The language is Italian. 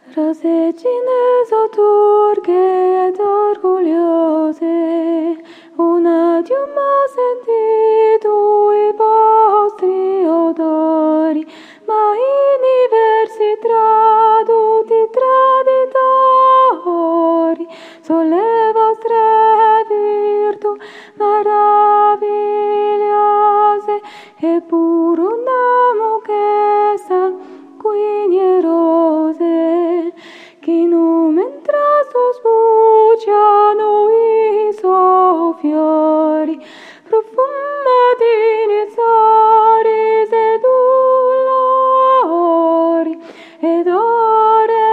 Rosegine soturghe ed orgogliose, una Dio ha sentito i vostri odori, ma in i versi tradotti traditori, solle vostre virtù meravigliose, eppure una muchesa quinierose, che non mentre sbucciano i suoi fiori, profumati nei sorrisi ed dolori, ed ore